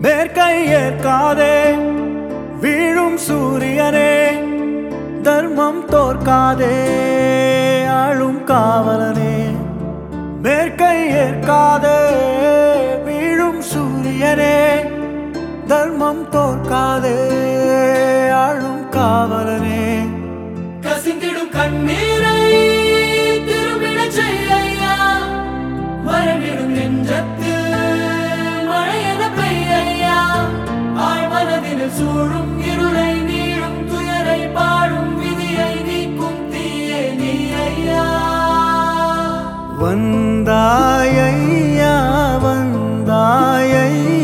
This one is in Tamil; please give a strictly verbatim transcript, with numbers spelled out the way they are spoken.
மேற்கை ஏற்காதே வீழும் சூரியனே, தர்மம் தோற்காதே ஆளும் காவலனே. மேற்கை ஏற்காதே வீழும் சூரியனே, தர்மம் தோற்காதே ஆளும் காவலனே. கசிந்திடும் கண்ணீரை திரும்பிடச் செய்யா, மரணிடும் நெஞ்சத்தில் மழையென பெய்யா. ஆழ்மனதினில் சூழும் இருளை நீளும் துயரை பாடும் விதியை நீக்கும் தீயே நீ ஐயா. வந்தாயையா வந்தாயை